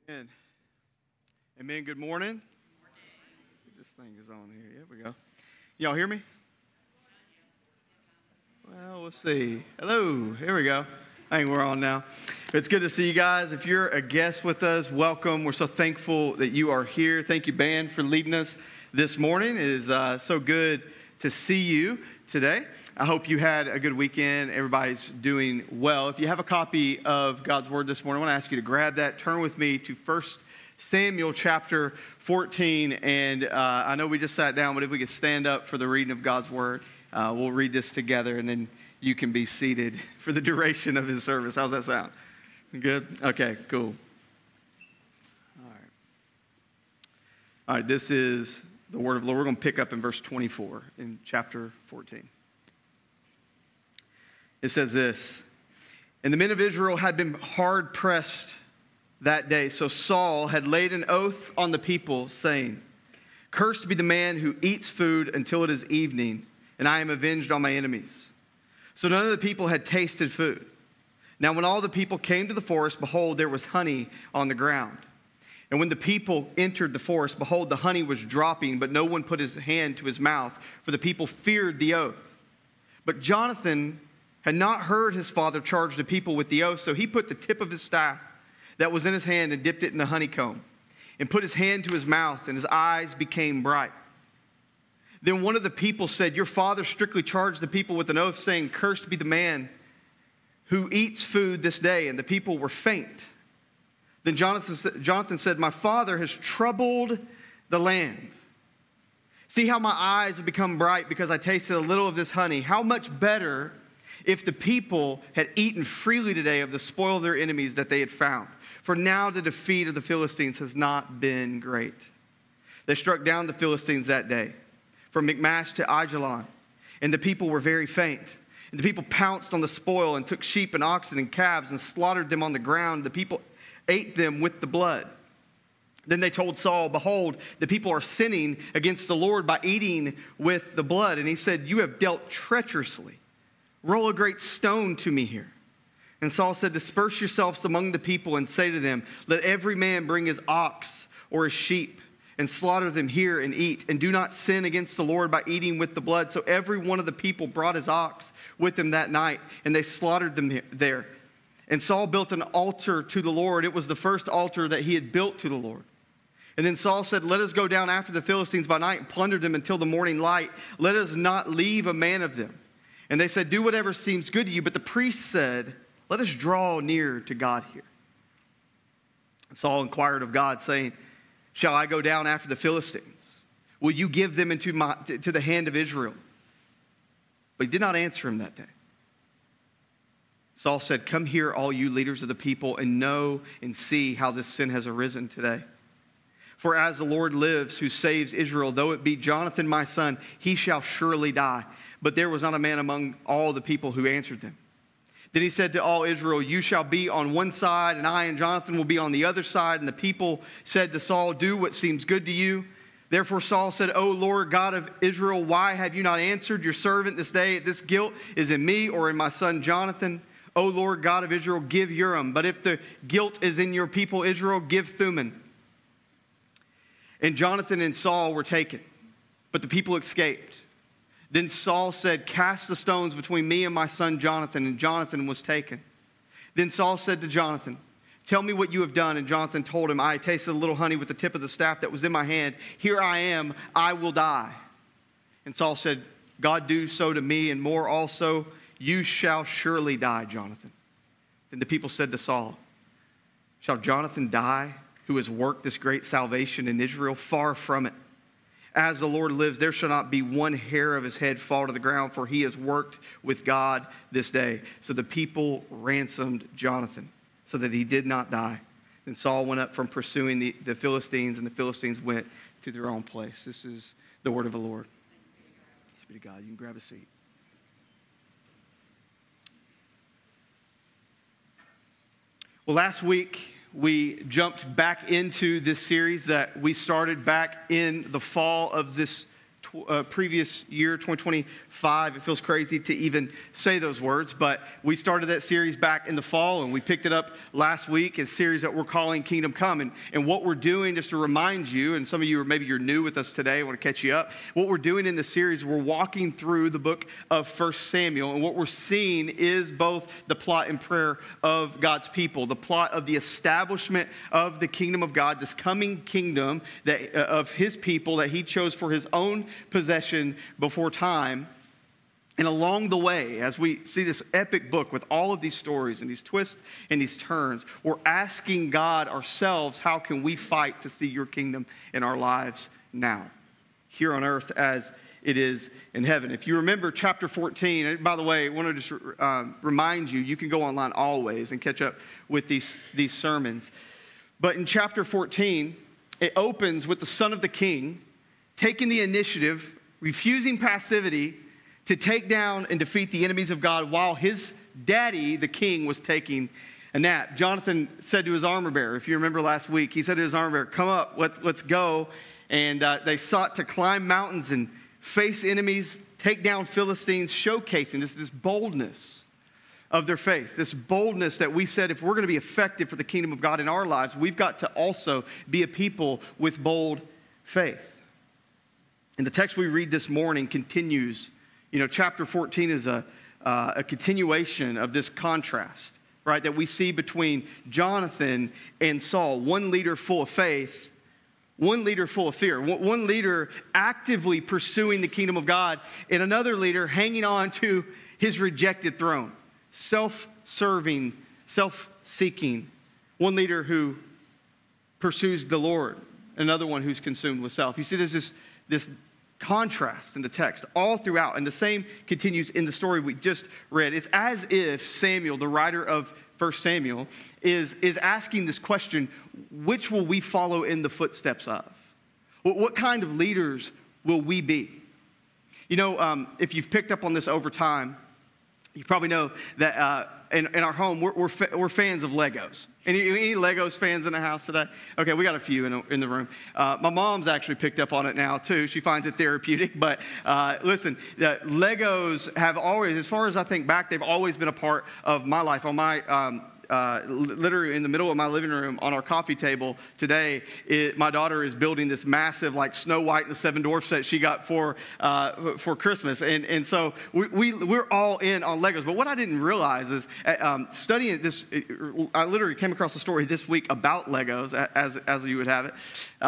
Amen. Amen. Good morning. This thing is on here. Here we go. Y'all hear me? Well, we'll see. Hello. Here we go. I think we're on now. It's good to see you guys. If you're a guest with us, welcome. We're so thankful that you are here. Thank you, band, for leading us this morning. It is so good to see you today. I hope you had a good weekend. Everybody's doing well. If you have a copy of God's Word this morning, I want to ask you to grab that. Turn with me to 1 Samuel chapter 14. And I know we just sat down, but if we could stand up for the reading of God's Word, we'll read this together, and then you can be seated for the duration of His service. How's that sound? Good? Okay, cool. All right, this is the word of the Lord. We're going to pick up in verse 24 in chapter 14. It says this: "And the men of Israel had been hard pressed that day. So Saul had laid an oath on the people, saying, 'Cursed be the man who eats food until it is evening, and I am avenged on my enemies.' So none of the people had tasted food. Now when all the people came to the forest, behold, there was honey on the ground. And when the people entered the forest, behold, the honey was dropping, but no one put his hand to his mouth, for the people feared the oath. But Jonathan had not heard his father charge the people with the oath, so he put the tip of his staff that was in his hand and dipped it in the honeycomb, and put his hand to his mouth, and his eyes became bright. Then one of the people said, 'Your father strictly charged the people with an oath, saying, Cursed be the man who eats food this day.' And the people were faint. Then Jonathan said, 'My father has troubled the land. See how my eyes have become bright because I tasted a little of this honey. How much better if the people had eaten freely today of the spoil of their enemies that they had found. For now the defeat of the Philistines has not been great.' They struck down the Philistines that day, from Michmash to Aijalon, and the people were very faint. And the people pounced on the spoil and took sheep and oxen and calves and slaughtered them on the ground. The people ate them with the blood. Then they told Saul, 'Behold, the people are sinning against the Lord by eating with the blood.' And he said, 'You have dealt treacherously. Roll a great stone to me here.' And Saul said, 'Disperse yourselves among the people and say to them, Let every man bring his ox or his sheep and slaughter them here and eat. And do not sin against the Lord by eating with the blood.' So every one of the people brought his ox with him that night, and they slaughtered them there. And Saul built an altar to the Lord. It was the first altar that he had built to the Lord. And then Saul said, 'Let us go down after the Philistines by night and plunder them until the morning light. Let us not leave a man of them.' And they said, 'Do whatever seems good to you.' But the priest said, 'Let us draw near to God here.' And Saul inquired of God, saying, 'Shall I go down after the Philistines? Will you give them into to the hand of Israel?' But he did not answer him that day. Saul said, 'Come here, all you leaders of the people, and know and see how this sin has arisen today. For as the Lord lives, who saves Israel, though it be Jonathan my son, he shall surely die.' But there was not a man among all the people who answered them. Then he said to all Israel, 'You shall be on one side, and I and Jonathan will be on the other side.' And the people said to Saul, 'Do what seems good to you.' Therefore Saul said, 'O Lord God of Israel, why have you not answered your servant this day? This guilt is in me or in my son Jonathan. O Lord God of Israel, give Urim. But if the guilt is in your people Israel, give Thummim.' And Jonathan and Saul were taken, but the people escaped. Then Saul said, 'Cast the stones between me and my son Jonathan.' And Jonathan was taken. Then Saul said to Jonathan, 'Tell me what you have done.' And Jonathan told him, 'I tasted a little honey with the tip of the staff that was in my hand. Here I am, I will die.' And Saul said, 'God do so to me and more also. You shall surely die, Jonathan.' Then the people said to Saul, 'Shall Jonathan die, who has worked this great salvation in Israel? Far from it. As the Lord lives, there shall not be one hair of his head fall to the ground, for he has worked with God this day.' So the people ransomed Jonathan, so that he did not die. Then Saul went up from pursuing the Philistines, and the Philistines went to their own place." This is the word of the Lord. Thanks be to God. You can grab a seat. Well, last week, we jumped back into this series that we started back in the fall of this previous year, 2025. It feels crazy to even say those words, but we started that series back in the fall, and we picked it up last week. It's a series that we're calling Kingdom Come. And what we're doing, just to remind you, and some of you, maybe you're new with us today, I want to catch you up. What we're doing in this series, we're walking through the book of 1 Samuel, and what we're seeing is both the plot and prayer of God's people, the plot of the establishment of the kingdom of God, this coming kingdom that of his people that he chose for his own possession before time. And along the way, as we see this epic book with all of these stories and these twists and these turns, we're asking God ourselves, how can we fight to see your kingdom in our lives now, here on earth as it is in heaven? If you remember chapter 14, and by the way, I want to just remind you, you can go online always and catch up with these sermons. But in chapter 14, it opens with the son of the king taking the initiative, refusing passivity to take down and defeat the enemies of God while his daddy, the king, was taking a nap. Jonathan said to his armor bearer, if you remember last week, he said to his armor bearer, come up, let's go. And they sought to climb mountains and face enemies, take down Philistines, showcasing this boldness of their faith, this boldness that we said if we're going to be effective for the kingdom of God in our lives, we've got to also be a people with bold faith. And the text we read this morning continues. You know, chapter 14 is a continuation of this contrast, right, that we see between Jonathan and Saul. One leader full of faith, one leader full of fear, one leader actively pursuing the kingdom of God, and another leader hanging on to his rejected throne, self-serving, self-seeking. One leader who pursues the Lord, another one who's consumed with self. You see, there's this contrast in the text all throughout, and the same continues in the story we just read. It's as if Samuel, the writer of 1 Samuel, is asking this question: which will we follow in the footsteps of? What kind of leaders will we be? You know, if you've picked up on this over time, you probably know that in our home, we're fans of Legos. Any Legos fans in the house today? Okay, we got a few in the room. My mom's actually picked up on it now, too. She finds it therapeutic. But listen, Legos have always, as far as I think back, they've always been a part of my life. On my literally in the middle of my living room on our coffee table today, my daughter is building this massive, like, Snow White and the Seven Dwarfs set she got for Christmas. And so we're all in on Legos. But what I didn't realize is studying this, I literally came across a story this week about Legos, as you would have it.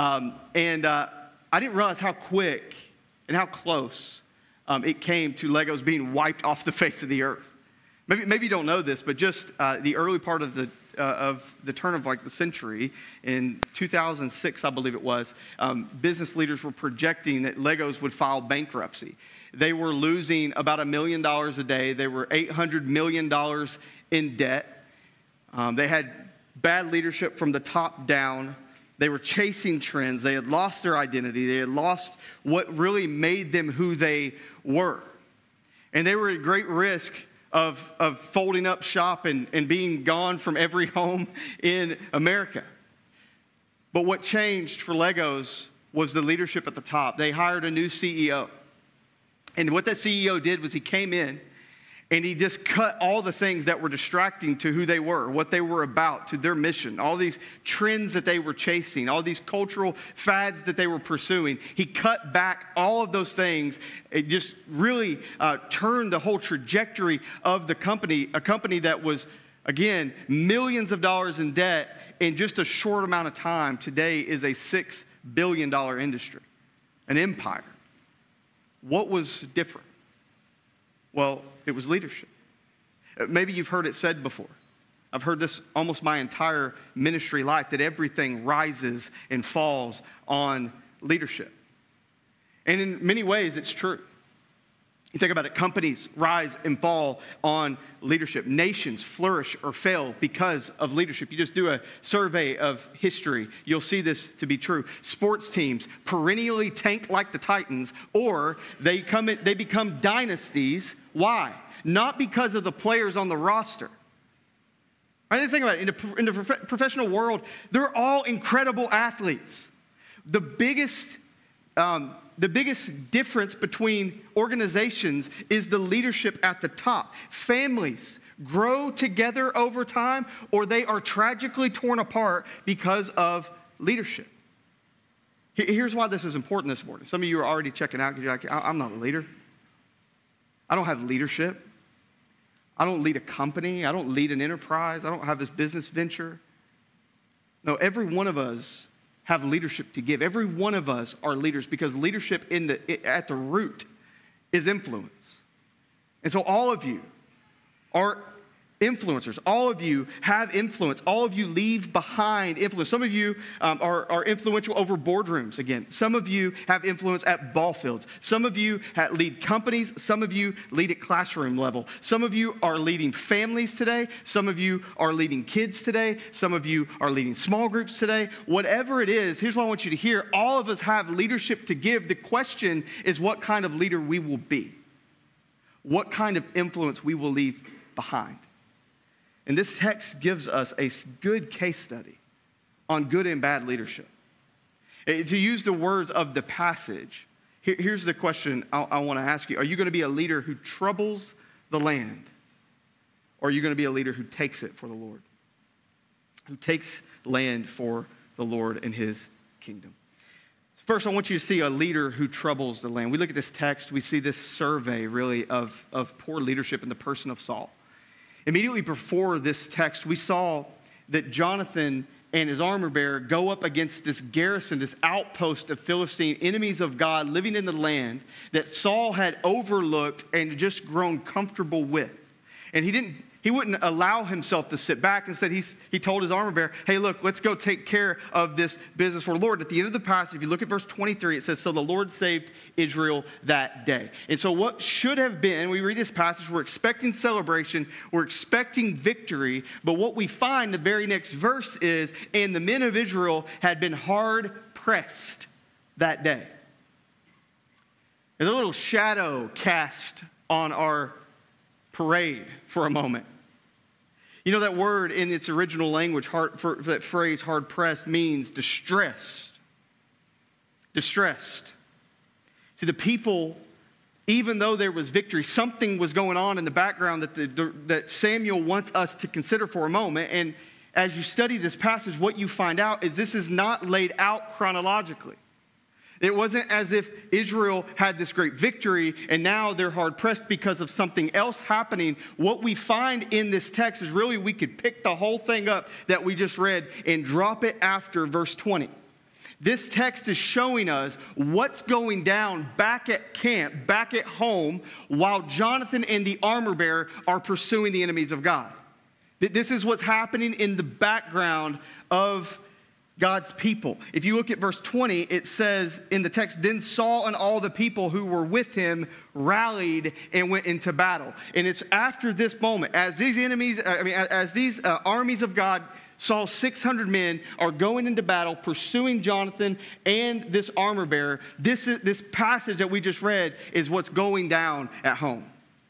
And I didn't realize how quick and how close it came to Legos being wiped off the face of the earth. Maybe you don't know this, but just the early part of the turn of, like, the century, in 2006, I believe it was, business leaders were projecting that Legos would file bankruptcy. They were losing about $1 million a day. They were $800 million in debt. They had bad leadership from the top down. They were chasing trends. They had lost their identity. They had lost what really made them who they were. And they were at great risk of folding up shop and being gone from every home in America. But what changed for Legos was the leadership at the top. They hired a new CEO. And what that CEO did was he came in and he just cut all the things that were distracting to who they were, what they were about, to their mission, all these trends that they were chasing, all these cultural fads that they were pursuing. He cut back all of those things. It just really turned the whole trajectory of the company, a company that was, again, millions of dollars in debt in just a short amount of time. Today is a $6 billion industry, an empire. What was different? Well, it was leadership. Maybe you've heard it said before. I've heard this almost my entire ministry life, that everything rises and falls on leadership. And in many ways, it's true. You think about it, companies rise and fall on leadership. Nations flourish or fail because of leadership. You just do a survey of history, you'll see this to be true. Sports teams perennially tank like the Titans, or they become dynasties. Why? Not because of the players on the roster. I think about it, in the professional world, they're all incredible athletes. The biggest the biggest difference between organizations is the leadership at the top. Families grow together over time, or they are tragically torn apart because of leadership. Here's why this is important this morning. Some of you are already checking out because you're like, I'm not a leader. I don't have leadership. I don't lead a company. I don't lead an enterprise. I don't have this business venture. No, every one of us have leadership to give. Every one of us are leaders because leadership at the root is influence. And so all of you are influencers. All of you have influence. All of you leave behind influence. Some of you are influential over boardrooms again. Some of you have influence at ball fields. Some of you lead companies. Some of you lead at classroom level. Some of you are leading families today. Some of you are leading kids today. Some of you are leading small groups today. Whatever it is, here's what I want you to hear. All of us have leadership to give. The question is what kind of leader we will be. What kind of influence we will leave behind. And this text gives us a good case study on good and bad leadership. To use the words of the passage, here's the question I want to ask you. Are you going to be a leader who troubles the land? Or are you going to be a leader who takes it for the Lord? Who takes land for the Lord and his kingdom? First, I want you to see a leader who troubles the land. We look at this text, we see this survey really of poor leadership in the person of Saul. Immediately before this text, we saw that Jonathan and his armor bearer go up against this garrison, this outpost of Philistine enemies of God living in the land that Saul had overlooked and just grown comfortable with. And he wouldn't allow himself to sit back. Instead, he told his armor bearer, hey, look, let's go take care of this business for the Lord. At the end of the passage, if you look at verse 23, it says, so the Lord saved Israel that day. And so what should have been, we read this passage, we're expecting celebration, we're expecting victory, but what we find the very next verse is, and the men of Israel had been hard pressed that day. There's a little shadow cast on our parade for a moment. You know, that word in its original language, that phrase, hard pressed, means distressed. Distressed. See, the people, even though there was victory, something was going on in the background that Samuel wants us to consider for a moment. And as you study this passage, what you find out is this is not laid out chronologically. It wasn't as if Israel had this great victory and now they're hard pressed because of something else happening. What we find in this text is really we could pick the whole thing up that we just read and drop it after verse 20. This text is showing us what's going down back at camp, back at home, while Jonathan and the armor bearer are pursuing the enemies of God. This is what's happening in the background of God's people. If you look at verse 20, it says in the text, then Saul and all the people who were with him rallied and went into battle. And it's after this moment, as these armies of God, Saul's 600 men are going into battle, pursuing Jonathan and this armor bearer. This passage that we just read is what's going down at home.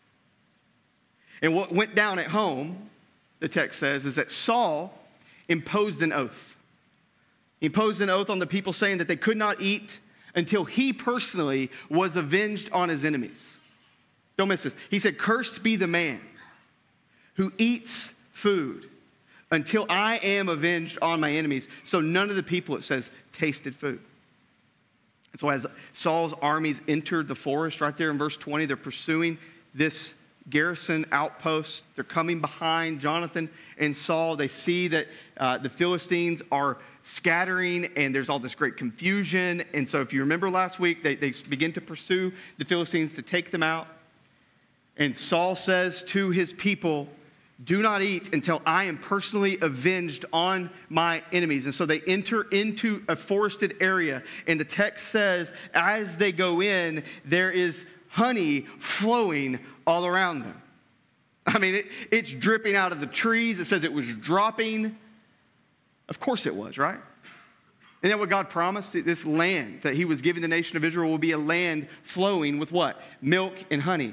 And what went down at home, the text says, is that Saul imposed an oath. He imposed an oath on the people saying that they could not eat until he personally was avenged on his enemies. Don't miss this. He said, cursed be the man who eats food until I am avenged on my enemies. So none of the people, it says, tasted food. And so as Saul's armies entered the forest right there in verse 20, they're pursuing this garrison outpost. They're coming behind Jonathan and Saul. They see that the Philistines are scattering and there's all this great confusion. And so if you remember last week, they begin to pursue the Philistines to take them out. And Saul says to his people, do not eat until I am personally avenged on my enemies. And so they enter into a forested area. And the text says, as they go in, there is honey flowing all around them. I mean, it's dripping out of the trees. It says it was dropping. Of course it was, right? Isn't that what God promised? This land that he was giving the nation of Israel will be a land flowing with what? Milk and honey.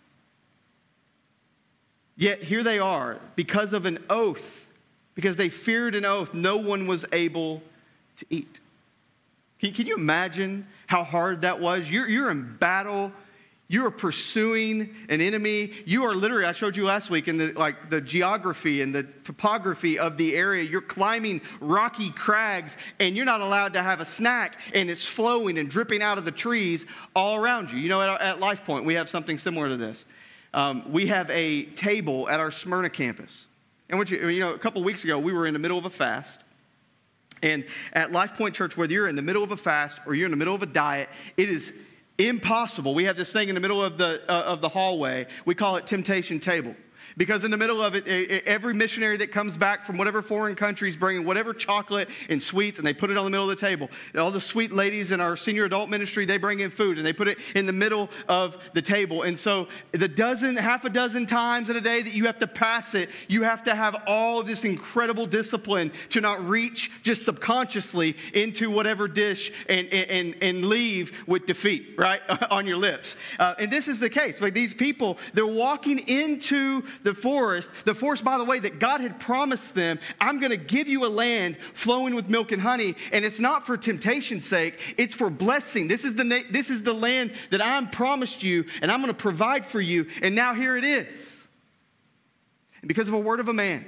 Yet here they are, because of an oath, because they feared an oath, no one was able to eat. Can you imagine how hard that was? You're in battle. You are pursuing an enemy. You are literally, I showed you last week in the geography and the topography of the area. You're climbing rocky crags and you're not allowed to have a snack, and it's flowing and dripping out of the trees all around you. You know, at Life Point, we have something similar to this. We have a table at our Smyrna campus. And a couple weeks ago, we were in the middle of a fast. And at Life Point Church, whether you're in the middle of a fast or you're in the middle of a diet, it is impossible. We have this thing in the middle of the hallway. We call it Temptation Table. Because in the middle of it, every missionary that comes back from whatever foreign country is bringing whatever chocolate and sweets, and they put it on the middle of the table. All the sweet ladies in our senior adult ministry, they bring in food, and they put it in the middle of the table. And so half a dozen times in a day that you have to pass it, you have to have all this incredible discipline to not reach just subconsciously into whatever dish and leave with defeat, right, on your lips. And this is the case. Like these people, they're walking into the forest, by the way, that God had promised them. I'm going to give you a land flowing with milk and honey, and it's not for temptation's sake, it's for blessing. This is the land that I'm promised you, and I'm going to provide for you, and now here it is. And because of a word of a man,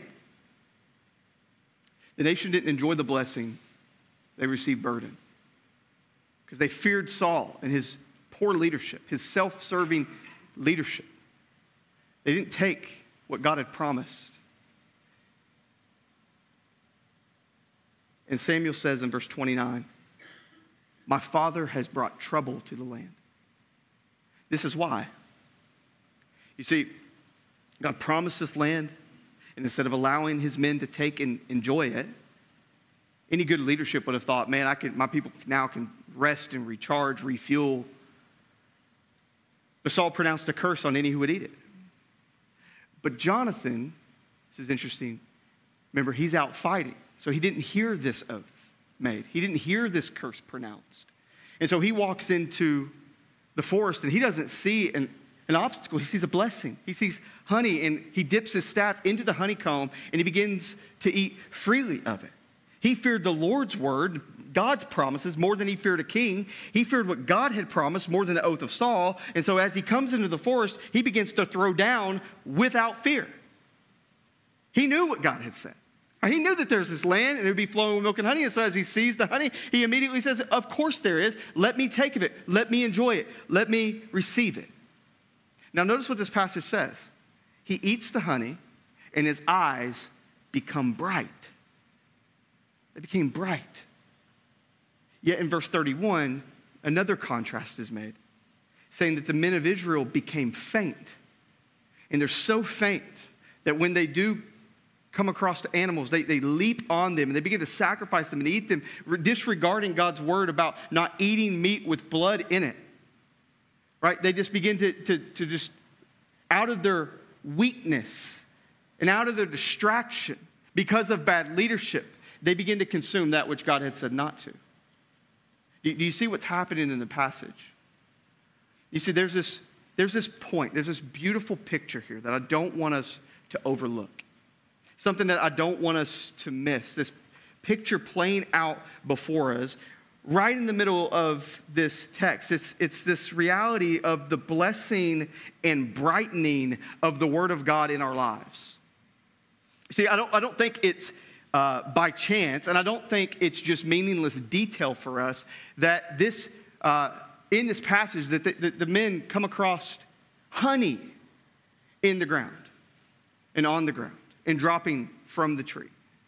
the nation didn't enjoy the blessing, they received burden. Because they feared Saul and his poor leadership, his self-serving leadership. They didn't take what God had promised. And Samuel says in verse 29, my father has brought trouble to the land. This is why. You see, God promised this land, and instead of allowing his men to take and enjoy it, any good leadership would have thought, man, my people now can rest and recharge, refuel. But Saul pronounced a curse on any who would eat it. But Jonathan, this is interesting, remember, he's out fighting. So he didn't hear this oath made. He didn't hear this curse pronounced. And so he walks into the forest, and he doesn't see an obstacle. He sees a blessing. He sees honey, and he dips his staff into the honeycomb, and he begins to eat freely of it. He feared the Lord's word, God's promises, more than he feared a king. He feared what God had promised more than the oath of Saul. And so as he comes into the forest, he begins to throw down without fear. He knew what God had said. He knew that there's this land and it would be flowing with milk and honey. And so as he sees the honey, he immediately says, of course there is. Let me take of it. Let me enjoy it. Let me receive it. Now notice what this passage says. He eats the honey and his eyes become bright. They became bright. Yet in verse 31, another contrast is made, saying that the men of Israel became faint. And they're so faint that when they do come across the animals, they leap on them and they begin to sacrifice them and eat them, disregarding God's word about not eating meat with blood in it. Right? They just begin to just, out of their weakness and out of their distraction, because of bad leadership, they begin to consume that which God had said not to. Do you see what's happening in the passage? You see, there's this point, there's this beautiful picture here that I don't want us to overlook. Something that I don't want us to miss. This picture playing out before us, right in the middle of this text. It's this reality of the blessing and brightening of the Word of God in our lives. See, I don't think it's by chance, and I don't think it's just meaningless detail for us that this, in this passage, that the men come across honey in the ground and on the ground and dropping from the tree.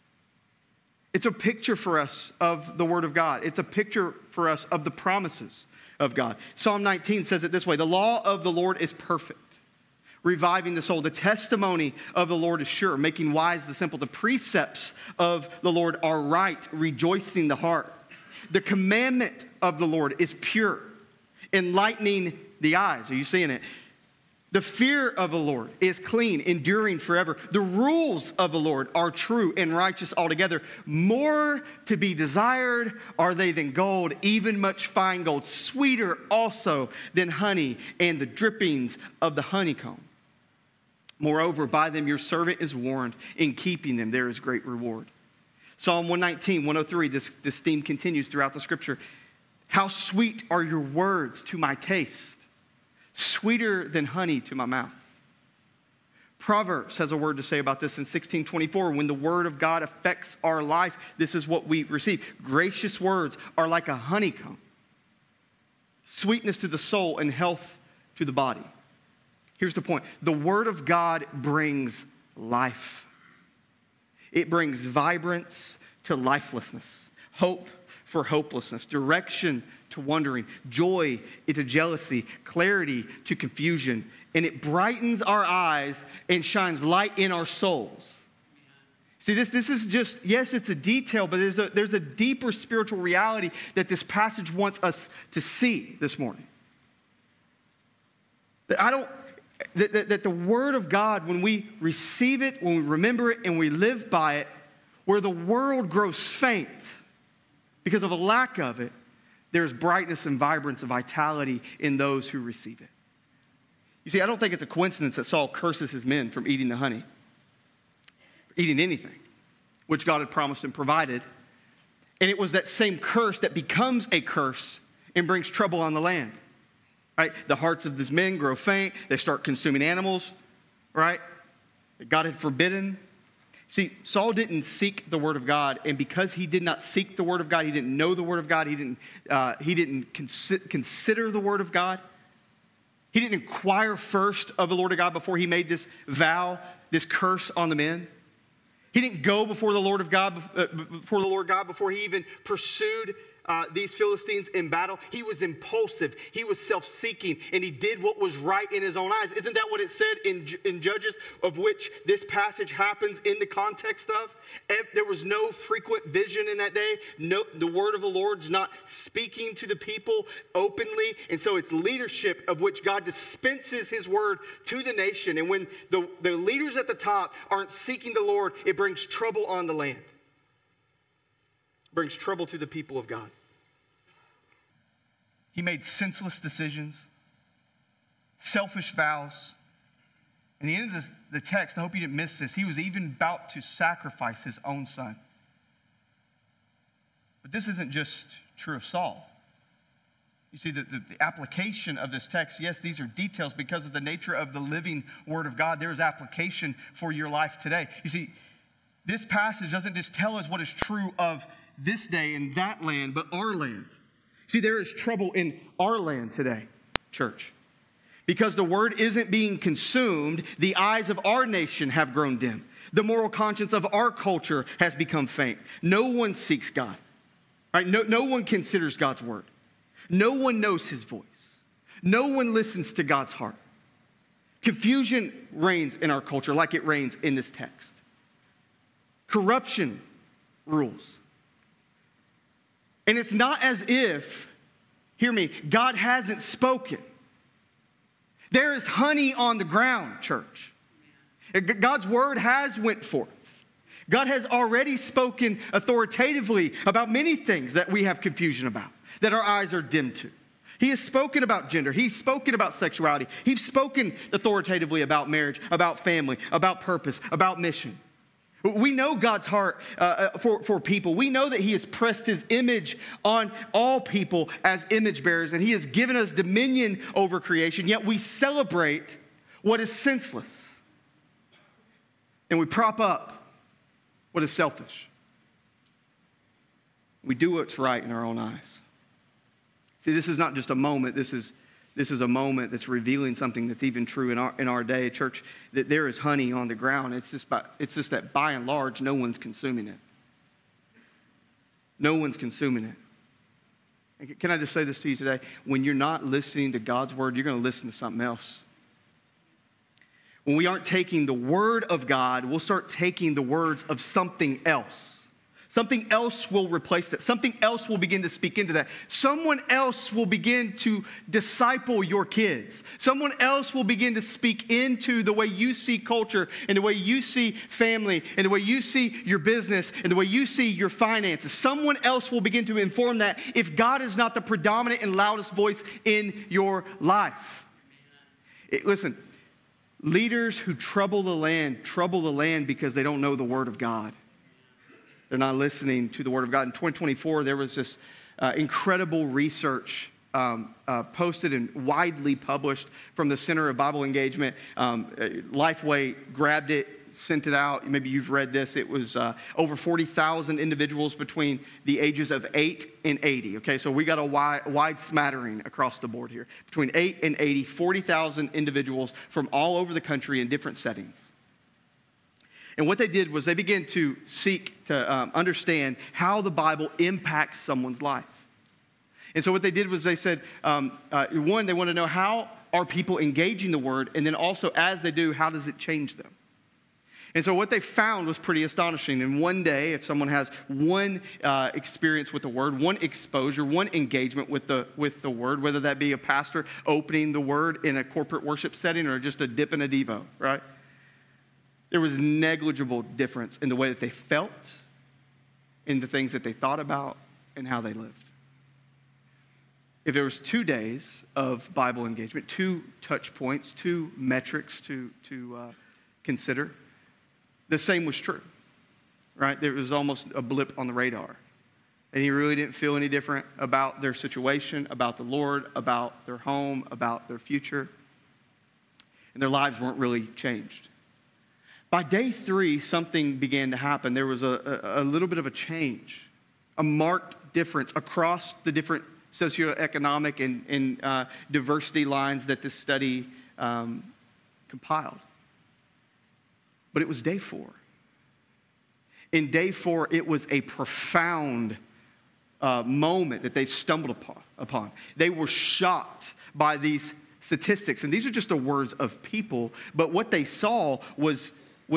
It's a picture for us of the Word of God. It's a picture for us of the promises of God. Psalm 19 says it this way: the law of the Lord is perfect, reviving the soul. The testimony of the Lord is sure, making wise the simple. The precepts of the Lord are right, rejoicing the heart. The commandment of the Lord is pure, enlightening the eyes. Are you seeing it? The fear of the Lord is clean, enduring forever. The rules of the Lord are true and righteous altogether. More to be desired are they than gold, even much fine gold. Sweeter also than honey and the drippings of the honeycomb. Moreover, by them your servant is warned. In keeping them there is great reward. Psalm 119, 103, this theme continues throughout the scripture. How sweet are your words to my taste, sweeter than honey to my mouth. Proverbs has a word to say about this in 16:24. When the word of God affects our life, this is what we receive. Gracious words are like a honeycomb, sweetness to the soul and health to the body. Here's the point. The word of God brings life. It brings vibrance to lifelessness, hope for hopelessness, direction to wandering, joy into jealousy, clarity to confusion, and it brightens our eyes and shines light in our souls. See, this is just, yes, it's a detail, but there's a deeper spiritual reality that this passage wants us to see this morning. That the word of God, when we receive it, when we remember it, and we live by it, where the world grows faint because of a lack of it, there's brightness and vibrance and vitality in those who receive it. You see, I don't think it's a coincidence that Saul curses his men from eating the honey, eating anything, which God had promised and provided. And it was that same curse that becomes a curse and brings trouble on the land. Right? The hearts of these men grow faint. They start consuming animals, right? That God had forbidden. See, Saul didn't seek the word of God, and because he did not seek the word of God, he didn't know the word of God, he didn't consider the word of God. He didn't inquire first of the Lord of God before he made this vow, this curse on the men. He didn't go before the Lord God before he even pursued these Philistines in battle. He was impulsive. He was self-seeking, and he did what was right in his own eyes. Isn't that what it said in Judges, of which this passage happens in the context of? There was no frequent vision in that day. No, the word of the Lord's not speaking to the people openly, and so it's leadership of which God dispenses his word to the nation. And when the leaders at the top aren't seeking the Lord, it brings trouble on the land. Brings trouble to the people of God. He made senseless decisions, selfish vows. In the end of the text, I hope you didn't miss this, he was even about to sacrifice his own son. But this isn't just true of Saul. You see, the application of this text, yes, these are details because of the nature of the living word of God. There is application for your life today. You see, this passage doesn't just tell us what is true of this day in that land, but our land. See, there is trouble in our land today, church. Because the word isn't being consumed, the eyes of our nation have grown dim. The moral conscience of our culture has become faint. No one seeks God. Right? No one considers God's word. No one knows his voice. No one listens to God's heart. Confusion reigns in our culture like it reigns in this text. Corruption rules. And it's not as if, hear me, God hasn't spoken. There is honey on the ground, church. God's word has went forth. God has already spoken authoritatively about many things that we have confusion about, that our eyes are dim to. He has spoken about gender. He's spoken about sexuality. He's spoken authoritatively about marriage, about family, about purpose, about mission. We know God's heart for people. We know that he has pressed his image on all people as image bearers, and he has given us dominion over creation, yet we celebrate what is senseless. And we prop up what is selfish. We do what's right in our own eyes. See, this is not just a moment. This is a moment that's revealing something that's even true in our day, church, that there is honey on the ground. It's just that by and large, no one's consuming it. No one's consuming it. And can I just say this to you today? When you're not listening to God's word, you're going to listen to something else. When we aren't taking the word of God, we'll start taking the words of something else. Something else will replace that. Something else will begin to speak into that. Someone else will begin to disciple your kids. Someone else will begin to speak into the way you see culture and the way you see family and the way you see your business and the way you see your finances. Someone else will begin to inform that if God is not the predominant and loudest voice in your life. Listen, leaders who trouble the land because they don't know the word of God. They're not listening to the word of God. In 2024, there was this incredible research posted and widely published from the Center of Bible Engagement. Lifeway grabbed it, sent it out. Maybe you've read this. It was over 40,000 individuals between the ages of 8 and 80. Okay, so we got a wide smattering across the board here. Between 8 and 80, 40,000 individuals from all over the country in different settings. And what they did was they began to seek to understand how the Bible impacts someone's life. And so what they did was they said, one, they want to know how are people engaging the Word, and then also as they do, how does it change them? And so what they found was pretty astonishing. And one day, if someone has one experience with the Word, one exposure, one engagement with the Word, whether that be a pastor opening the Word in a corporate worship setting or just a dip in a Devo, right? There was negligible difference in the way that they felt, in the things that they thought about, and how they lived. If there was 2 days of Bible engagement, 2 touch points, 2 metrics to consider, the same was true, right? There was almost a blip on the radar. And he really didn't feel any different about their situation, about the Lord, about their home, about their future. And their lives weren't really changed. By day 3, something began to happen. There was a little bit of a change, a marked difference across the different socioeconomic and diversity lines that this study compiled. But it was day 4. In day 4, it was a profound moment that they stumbled upon. They were shocked by these statistics. And these are just the words of people. But what they saw was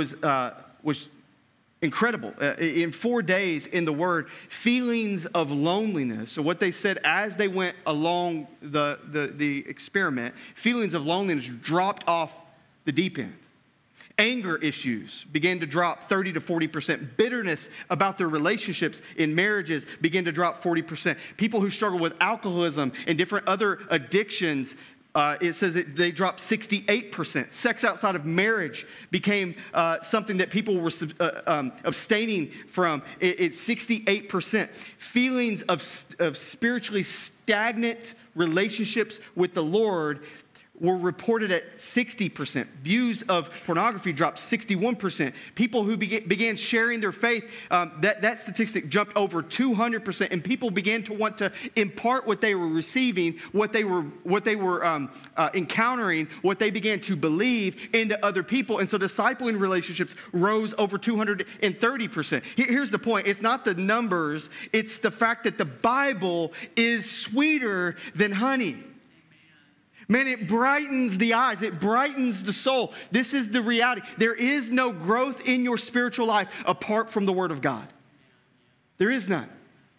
incredible. In 4 days in the Word, feelings of loneliness. So what they said as they went along the experiment, feelings of loneliness dropped off the deep end. Anger issues began to drop 30 to 40%. Bitterness about their relationships in marriages began to drop 40%. People who struggle with alcoholism and different other addictions, it says that they dropped 68%. Sex outside of marriage became something that people were abstaining from. It's 68%. Feelings of spiritually stagnant relationships with the Lord were reported at 60%. Views of pornography dropped 61%. People who began sharing their faith, that statistic jumped over 200%. And people began to want to impart what they were receiving, what they were encountering, what they began to believe into other people. And so discipling relationships rose over 230%. Here's the point. It's not the numbers. It's the fact that the Bible is sweeter than honey. Man, it brightens the eyes. It brightens the soul. This is the reality. There is no growth in your spiritual life apart from the Word of God. There is none.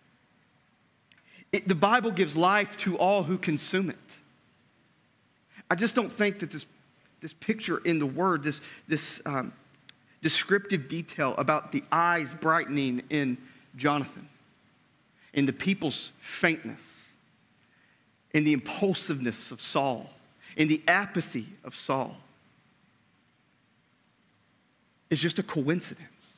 The Bible gives life to all who consume it. I just don't think that this picture in the Word, this descriptive detail about the eyes brightening in Jonathan, in the people's faintness, in the impulsiveness of Saul, in the apathy of Saul, is just a coincidence.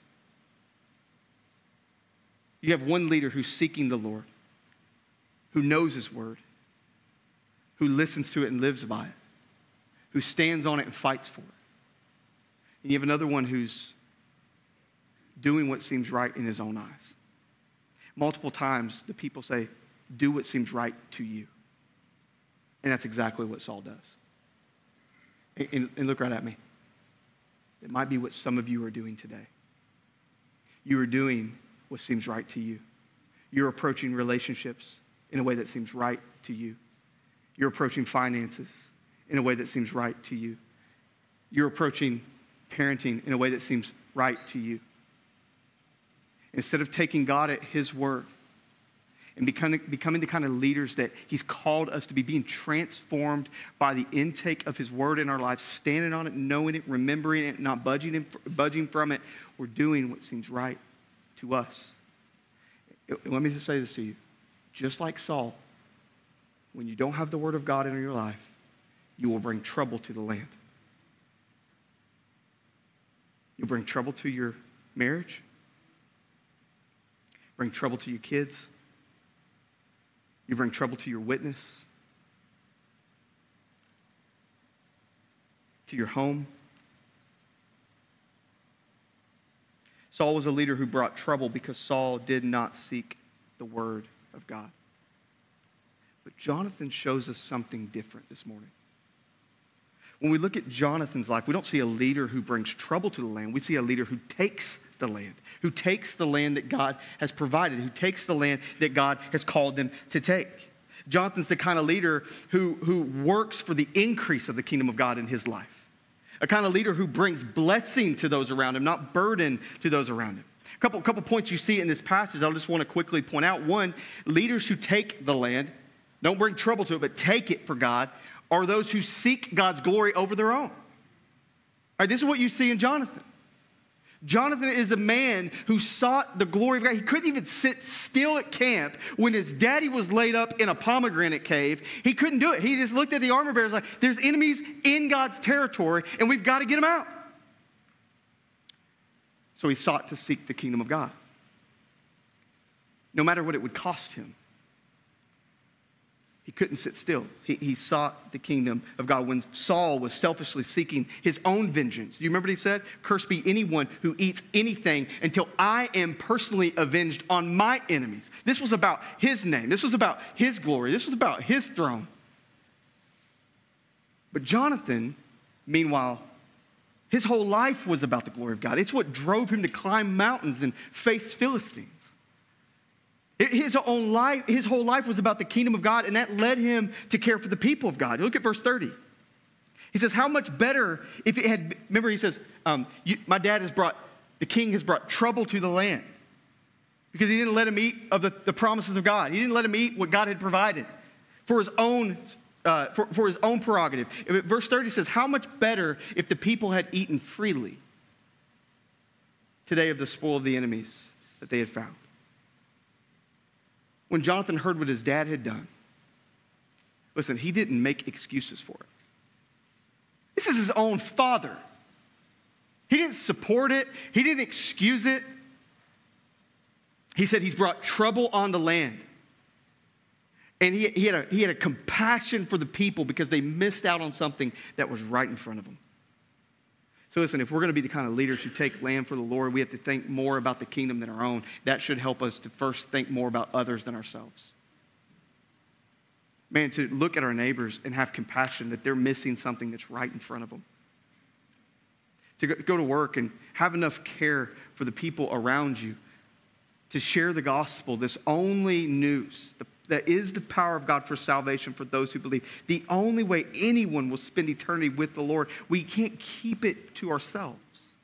You have one leader who's seeking the Lord, who knows His Word, who listens to it and lives by it, who stands on it and fights for it. And you have another one who's doing what seems right in his own eyes. Multiple times the people say, do what seems right to you. And that's exactly what Saul does. And look right at me. It might be what some of you are doing today. You are doing what seems right to you. You're approaching relationships in a way that seems right to you. You're approaching finances in a way that seems right to you. You're approaching parenting in a way that seems right to you. Instead of taking God at His word and becoming the kind of leaders that He's called us to be, being transformed by the intake of His word in our lives, standing on it, knowing it, remembering it, not budging from it, we're doing what seems right to us. Let me just say this to you. Just like Saul, when you don't have the word of God in your life, you will bring trouble to the land. You'll bring trouble to your marriage, bring trouble to your kids, You bring trouble to your witness, to your home. Saul was a leader who brought trouble because Saul did not seek the word of God. But Jonathan shows us something different this morning. When we look at Jonathan's life, we don't see a leader who brings trouble to the land. We see a leader who takes the land that God has provided, who takes the land that God has called them to take. Jonathan's the kind of leader who works for the increase of the kingdom of God in his life. A kind of leader who brings blessing to those around him, not burden to those around him. A couple points you see in this passage I just want to quickly point out. One, leaders who take the land, don't bring trouble to it, but take it for God, are those who seek God's glory over their own. All right, this is what you see in Jonathan. Jonathan is a man who sought the glory of God. He couldn't even sit still at camp when his daddy was laid up in a pomegranate cave. He couldn't do it. He just looked at the armor bearers like, there's enemies in God's territory, and we've got to get them out. So he sought to seek the kingdom of God, no matter what it would cost him. He couldn't sit still. He sought the kingdom of God. When Saul was selfishly seeking his own vengeance, do you remember what he said? Cursed be anyone who eats anything until I am personally avenged on my enemies. This was about his name. This was about his glory. This was about his throne. But Jonathan, meanwhile, his whole life was about the glory of God. It's what drove him to climb mountains and face Philistines. His whole life was about the kingdom of God, and that led him to care for the people of God. Look at verse 30. He says, how much better if it had, remember he says, my dad the king has brought trouble to the land because he didn't let him eat of the promises of God. He didn't let him eat what God had provided for his own prerogative. Verse 30 says, how much better if the people had eaten freely today of the spoil of the enemies that they had found. When Jonathan heard what his dad had done, listen, he didn't make excuses for it. This is his own father. He didn't support it. He didn't excuse it. He said he's brought trouble on the land. And he had a compassion for the people because they missed out on something that was right in front of them. So listen, if we're going to be the kind of leaders who take land for the Lord, we have to think more about the kingdom than our own. That should help us to first think more about others than ourselves. Man, to look at our neighbors and have compassion that they're missing something that's right in front of them. To go to work and have enough care for the people around you. To share the gospel, this only news, that is the power of God for salvation for those who believe. The only way anyone will spend eternity with the Lord, we can't keep it to ourselves.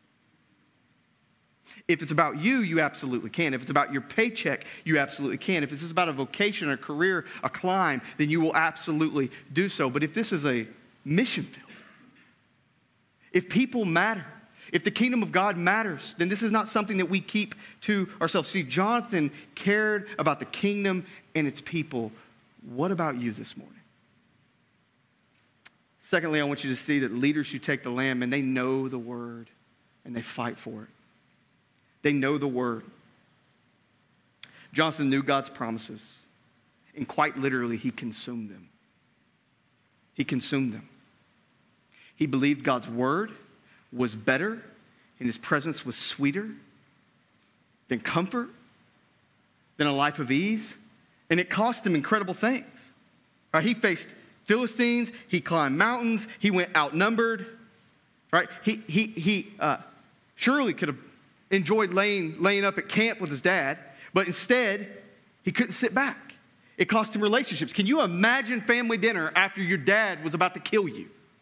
If it's about you, you absolutely can. If it's about your paycheck, you absolutely can. If this is about a vocation, a career, a climb, then you will absolutely do so. But if this is a mission field, if people matter, if the kingdom of God matters, then this is not something that we keep to ourselves. See, Jonathan cared about the kingdom and its people. What about you this morning? Secondly, I want you to see that leaders who take the land, and they know the word and they fight for it. They know the word. Jonathan knew God's promises, and quite literally, he consumed them. He consumed them. He believed God's word was better and his presence was sweeter than comfort, than a life of ease. And it cost him incredible things. Right? He faced Philistines. He climbed mountains. He went outnumbered. Right? He surely could have enjoyed laying up at camp with his dad, but instead, he couldn't sit back. It cost him relationships. Can you imagine family dinner after your dad was about to kill you?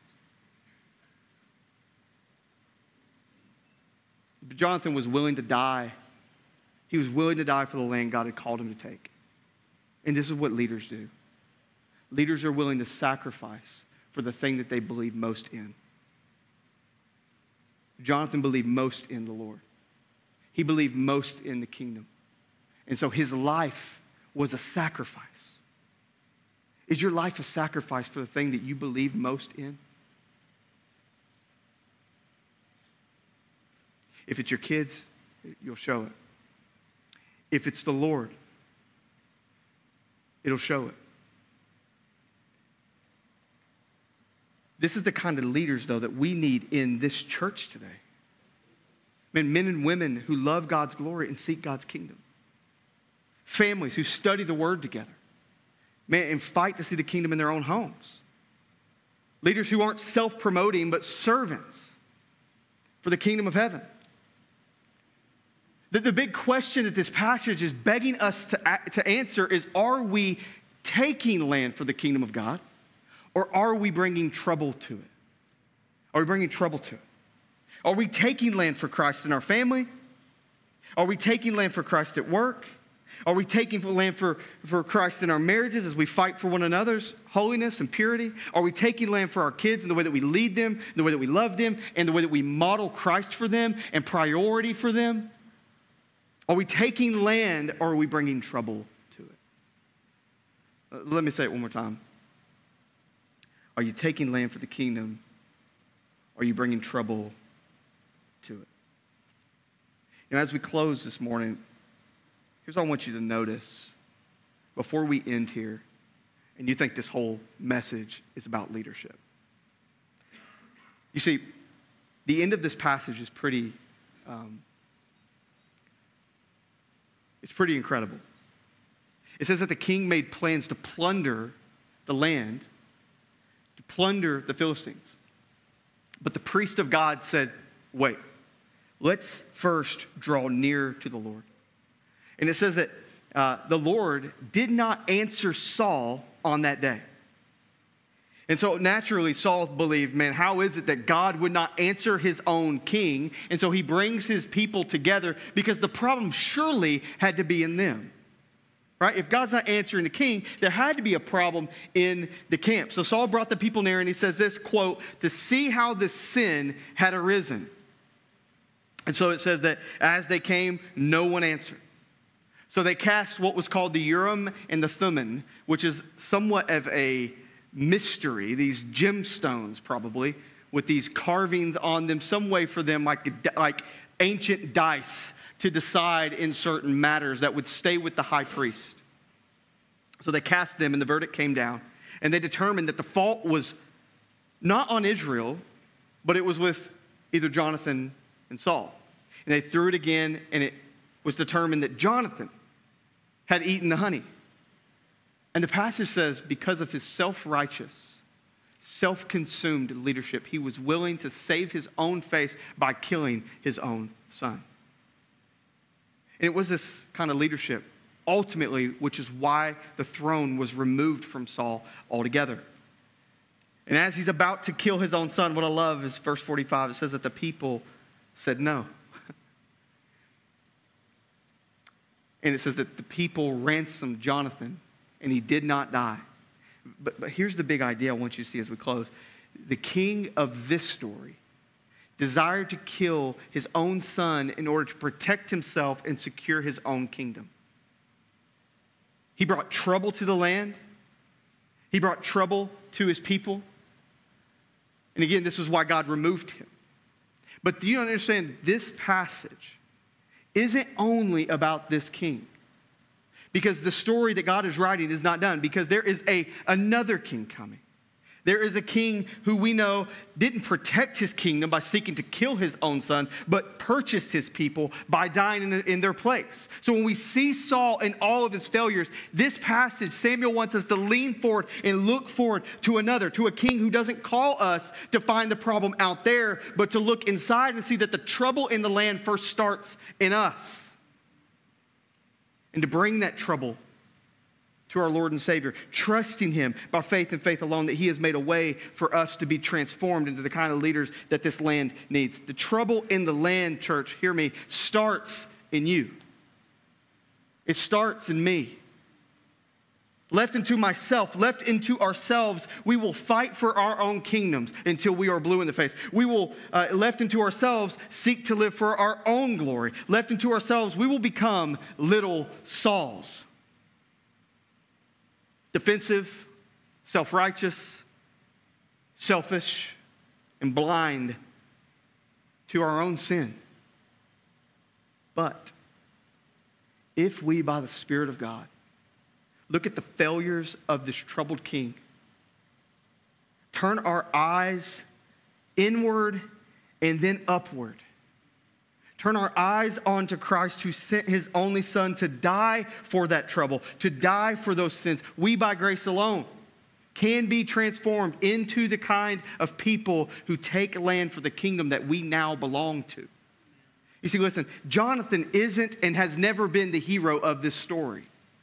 But Jonathan was willing to die. He was willing to die for the land God had called him to take. And this is what leaders do. Leaders are willing to sacrifice for the thing that they believe most in. Jonathan believed most in the Lord. He believed most in the kingdom. And so his life was a sacrifice. Is your life a sacrifice for the thing that you believe most in? If it's your kids, you'll show it. If it's the Lord, it'll show it. This is the kind of leaders, though, that we need in this church today. Men and women who love God's glory and seek God's kingdom. Families who study the word together. And fight to see the kingdom in their own homes. Leaders who aren't self-promoting, but servants for the kingdom of heaven. The big question that this passage is begging us to answer is, are we taking land for the kingdom of God, or are we bringing trouble to it? Are we bringing trouble to it? Are we taking land for Christ in our family? Are we taking land for Christ at work? Are we taking land for Christ in our marriages as we fight for one another's holiness and purity? Are we taking land for our kids in the way that we lead them, in the way that we love them, and the way that we model Christ for them and priority for them? Are we taking land, or are we bringing trouble to it? Let me say it one more time. Are you taking land for the kingdom, or are you bringing trouble to it? As we close this morning, here's what I want you to notice before we end here, and you think this whole message is about leadership. You see, the end of this passage is pretty incredible. It says that the king made plans to plunder the land, to plunder the Philistines. But the priest of God said, wait, let's first draw near to the Lord. And it says that the Lord did not answer Saul on that day. And so naturally, Saul believed, man, how is it that God would not answer his own king? And so he brings his people together because the problem surely had to be in them, right? If God's not answering the king, there had to be a problem in the camp. So Saul brought the people near and he says this, quote, to see how the sin had arisen. And so it says that as they came, no one answered. So they cast what was called the Urim and the Thummim, which is somewhat of a mystery, these gemstones probably, with these carvings on them, some way for them like ancient dice to decide in certain matters that would stay with the high priest. So they cast them and the verdict came down, and they determined that the fault was not on Israel, but it was with either Jonathan and Saul. And they threw it again, and it was determined that Jonathan had eaten the honey. And the passage says, because of his self-righteous, self-consumed leadership, he was willing to save his own face by killing his own son. And it was this kind of leadership, ultimately, which is why the throne was removed from Saul altogether. And as he's about to kill his own son, what I love is verse 45. It says that the people said no. And it says that the people ransomed Jonathan, and he did not die. But here's the big idea I want you to see as we close. The king of this story desired to kill his own son in order to protect himself and secure his own kingdom. He brought trouble to the land. He brought trouble to his people. And again, this is why God removed him. But do you understand, this passage isn't only about this king. Because the story that God is writing is not done. Because there is another king coming. There is a king who we know didn't protect his kingdom by seeking to kill his own son, but purchased his people by dying in their place. So when we see Saul and all of his failures, this passage, Samuel wants us to lean forward and look forward to another, to a king who doesn't call us to find the problem out there, but to look inside and see that the trouble in the land first starts in us. And to bring that trouble to our Lord and Savior, trusting him by faith and faith alone, that he has made a way for us to be transformed into the kind of leaders that this land needs. The trouble in the land, church, hear me, starts in you. It starts in me. Left into myself, left into ourselves, we will fight for our own kingdoms until we are blue in the face. We will, left into ourselves, seek to live for our own glory. Left into ourselves, we will become little Sauls. Defensive, self-righteous, selfish, and blind to our own sin. But if we, by the Spirit of God, look at the failures of this troubled king, turn our eyes inward and then upward. Turn our eyes onto Christ, who sent his only Son to die for that trouble, to die for those sins. We, by grace alone, can be transformed into the kind of people who take land for the kingdom that we now belong to. You see, listen, Jonathan isn't and has never been the hero of this story.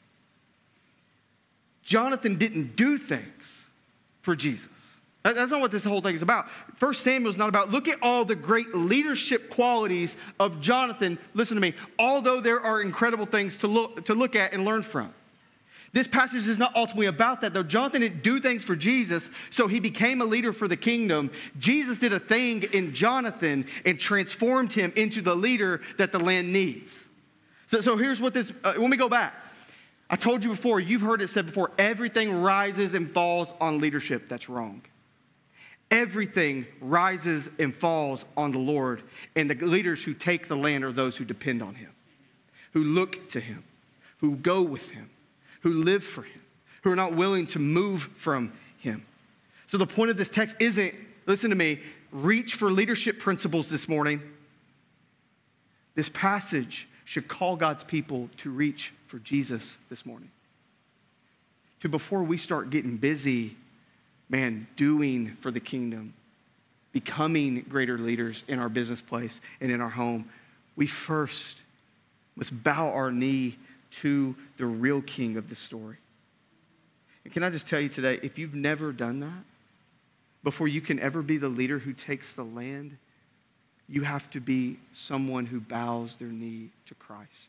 Jonathan didn't do things for Jesus. That's not what this whole thing is about. 1 Samuel is not about, look at all the great leadership qualities of Jonathan. Listen to me. Although there are incredible things to look at and learn from. This passage is not ultimately about that, though. Jonathan didn't do things for Jesus, so he became a leader for the kingdom. Jesus did a thing in Jonathan and transformed him into the leader that the land needs. So here's what this, when we go back, I told you before, you've heard it said before, everything rises and falls on leadership. That's wrong. Everything rises and falls on the Lord, and the leaders who take the land are those who depend on him, who look to him, who go with him, who live for him, who are not willing to move from him. So the point of this text isn't, listen to me, reach for leadership principles this morning. This passage should call God's people to reach for Jesus this morning. To before we start getting busy, doing for the kingdom, becoming greater leaders in our business place and in our home, we first must bow our knee to the real king of the story. And can I just tell you today, if you've never done that, before you can ever be the leader who takes the land, you have to be someone who bows their knee to Christ.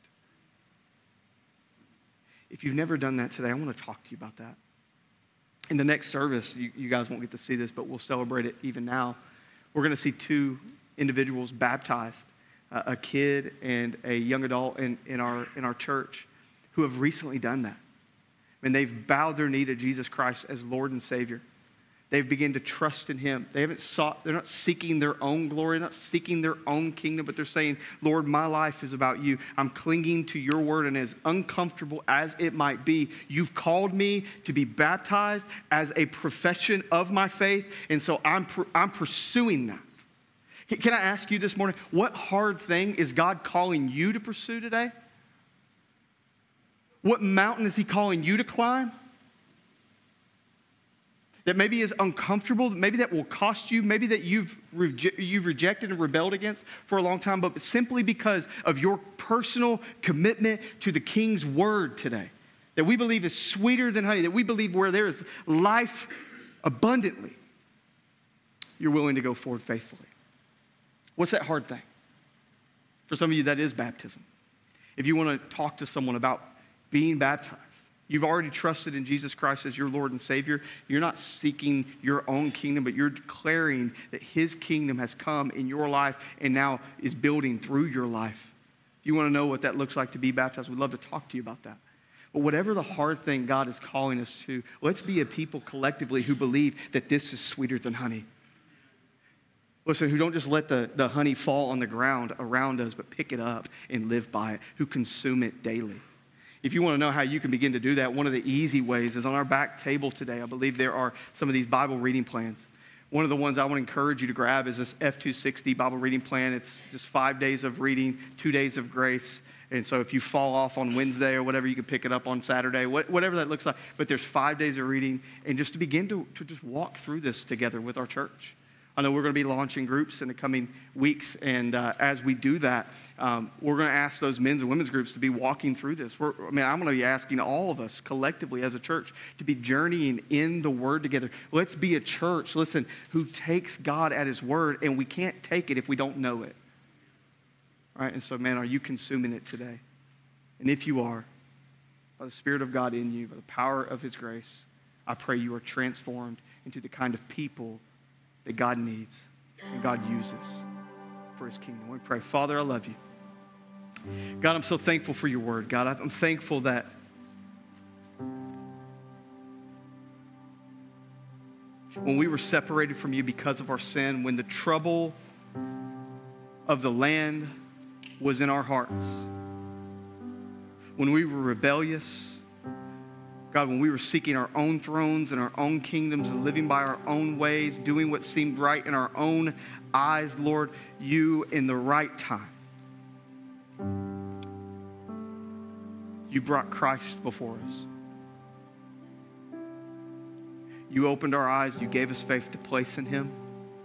If you've never done that today, I want to talk to you about that. In the next service, you guys won't get to see this, but we'll celebrate it even now. We're going to see two individuals baptized, a kid and a young adult in our church who have recently done that. And they've bowed their knee to Jesus Christ as Lord and Savior. They've begun to trust in him. They're not seeking their own glory, not seeking their own kingdom, but they're saying, Lord, my life is about you. I'm clinging to your word, and as uncomfortable as it might be, you've called me to be baptized as a profession of my faith, and so I'm pursuing that. Can I ask you this morning, what hard thing is God calling you to pursue today? What mountain is he calling you to climb? That maybe is uncomfortable, maybe that will cost you, maybe that you've rejected and rebelled against for a long time, but simply because of your personal commitment to the King's word today, that we believe is sweeter than honey, that we believe where there is life abundantly, you're willing to go forward faithfully. What's that hard thing? For some of you, that is baptism. If you want to talk to someone about being baptized, you've already trusted in Jesus Christ as your Lord and Savior. You're not seeking your own kingdom, but you're declaring that his kingdom has come in your life and now is building through your life. If you want to know what that looks like to be baptized, we'd love to talk to you about that. But whatever the hard thing God is calling us to, let's be a people collectively who believe that this is sweeter than honey. Listen, who don't just let the honey fall on the ground around us, but pick it up and live by it, who consume it daily. If you want to know how you can begin to do that, one of the easy ways is on our back table today. I believe there are some of these Bible reading plans. One of the ones I want to encourage you to grab is this F260 Bible reading plan. It's just 5 days of reading, 2 days of grace. And so if you fall off on Wednesday or whatever, you can pick it up on Saturday, whatever that looks like. But there's 5 days of reading, and just to begin to just walk through this together with our church. I know we're going to be launching groups in the coming weeks, and as we do that, we're going to ask those men's and women's groups to be walking through this. I'm going to be asking all of us collectively as a church to be journeying in the Word together. Let's be a church, listen, who takes God at his word, and we can't take it if we don't know it. All right, and so, are you consuming it today? And if you are, by the Spirit of God in you, by the power of his grace, I pray you are transformed into the kind of people that God needs and God uses for his kingdom. We pray. Father, I love you. God, I'm so thankful for your word. God, I'm thankful that when we were separated from you because of our sin, when the trouble of the land was in our hearts, when we were rebellious, God, when we were seeking our own thrones and our own kingdoms and living by our own ways, doing what seemed right in our own eyes, Lord, you in the right time, you brought Christ before us. You opened our eyes. You gave us faith to place in him.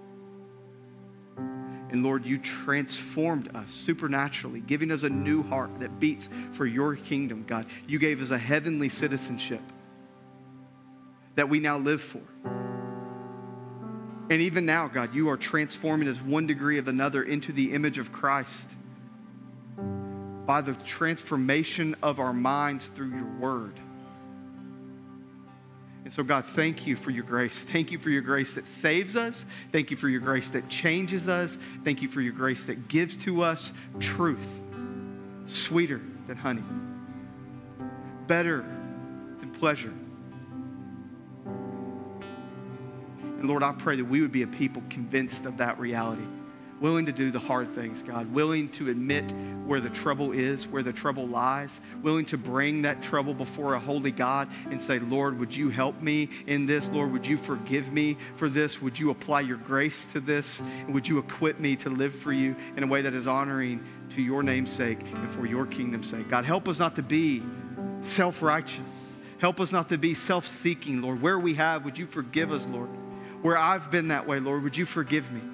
And Lord, you transformed us supernaturally, giving us a new heart that beats for your kingdom, God. You gave us a heavenly citizenship that we now live for. And even now, God, you are transforming us one degree of another into the image of Christ by the transformation of our minds through your word. And so, God, thank you for your grace. Thank you for your grace that saves us. Thank you for your grace that changes us. Thank you for your grace that gives to us truth, sweeter than honey, better than pleasure. And Lord, I pray that we would be a people convinced of that reality, willing to do the hard things, God, willing to admit where the trouble is, where the trouble lies, willing to bring that trouble before a holy God and say, Lord, would you help me in this? Lord, would you forgive me for this? Would you apply your grace to this? And would you equip me to live for you in a way that is honoring to your name's sake and for your kingdom's sake? God, help us not to be self-righteous. Help us not to be self-seeking, Lord. Where we have, would you forgive us, Lord? Where I've been that way, Lord, would you forgive me?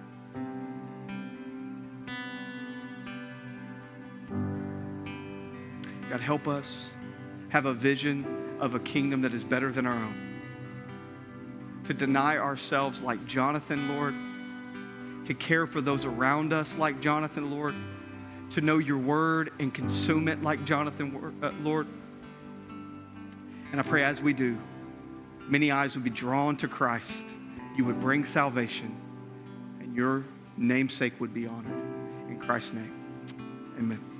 God, help us have a vision of a kingdom that is better than our own. To deny ourselves like Jonathan, Lord. To care for those around us like Jonathan, Lord. To know your word and consume it like Jonathan, Lord. And I pray as we do, many eyes would be drawn to Christ. You would bring salvation, and your namesake would be honored. In Christ's name, amen.